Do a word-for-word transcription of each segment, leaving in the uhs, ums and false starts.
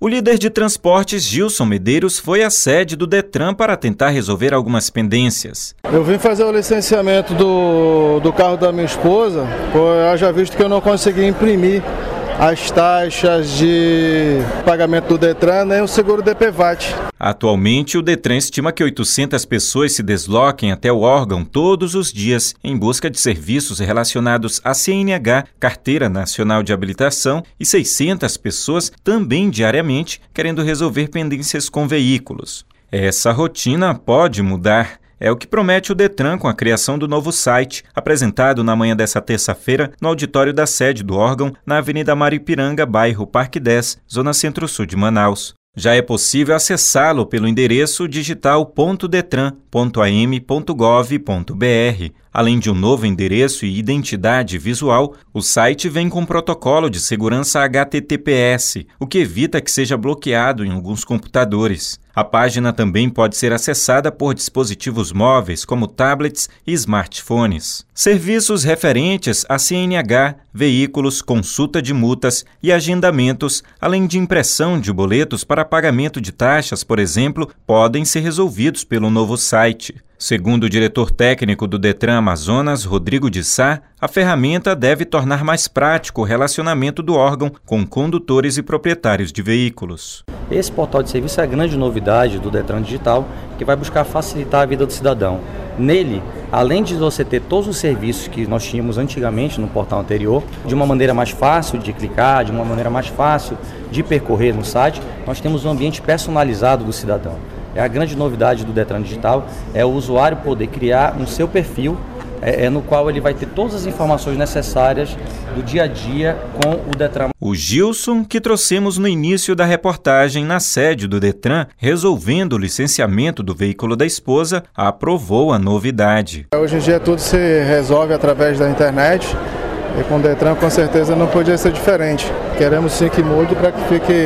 O líder de transportes Gilson Medeiros foi à sede do Detran para tentar resolver algumas pendências. Eu vim fazer o licenciamento do, do carro da minha esposa, eu já visto que eu não consegui imprimir as taxas de pagamento do Detran nem o seguro D P V A T. Atualmente, o Detran estima que oitocentas pessoas se desloquem até o órgão todos os dias em busca de serviços relacionados à C N H, Carteira Nacional de Habilitação, e seiscentas pessoas também diariamente querendo resolver pendências com veículos. Essa rotina pode mudar. É o que promete o Detran com a criação do novo site, apresentado na manhã dessa terça-feira no auditório da sede do órgão, na Avenida Maripiranga, bairro Parque dez, zona centro-sul de Manaus. Já é possível acessá-lo pelo endereço digital ponto detran ponto a m ponto gov ponto b r. Além de um novo endereço e identidade visual, o site vem com protocolo de segurança H T T P S, o que evita que seja bloqueado em alguns computadores. A página também pode ser acessada por dispositivos móveis, como tablets e smartphones. Serviços referentes a C N H, veículos, consulta de multas e agendamentos, além de impressão de boletos para pagamento de taxas, por exemplo, podem ser resolvidos pelo novo site. Segundo o diretor técnico do Detran Amazonas, Rodrigo de Sá, a ferramenta deve tornar mais prático o relacionamento do órgão com condutores e proprietários de veículos. Esse portal de serviço é a grande novidade do Detran Digital, que vai buscar facilitar a vida do cidadão. Nele, além de você ter todos os serviços que nós tínhamos antigamente no portal anterior, de uma maneira mais fácil de clicar, de uma maneira mais fácil de percorrer no site, nós temos um ambiente personalizado do cidadão. É a grande novidade do Detran Digital, é o usuário poder criar um seu perfil, é, é no qual ele vai ter todas as informações necessárias do dia a dia com o Detran. O Gilson, que trouxemos no início da reportagem na sede do Detran, resolvendo o licenciamento do veículo da esposa, aprovou a novidade. Hoje em dia tudo se resolve através da internet e com o Detran com certeza não podia ser diferente. Queremos sim que mude para que fique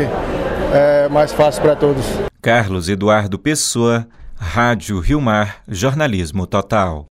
é, mais fácil para todos. Carlos Eduardo Pessoa, Rádio Rio Mar, Jornalismo Total.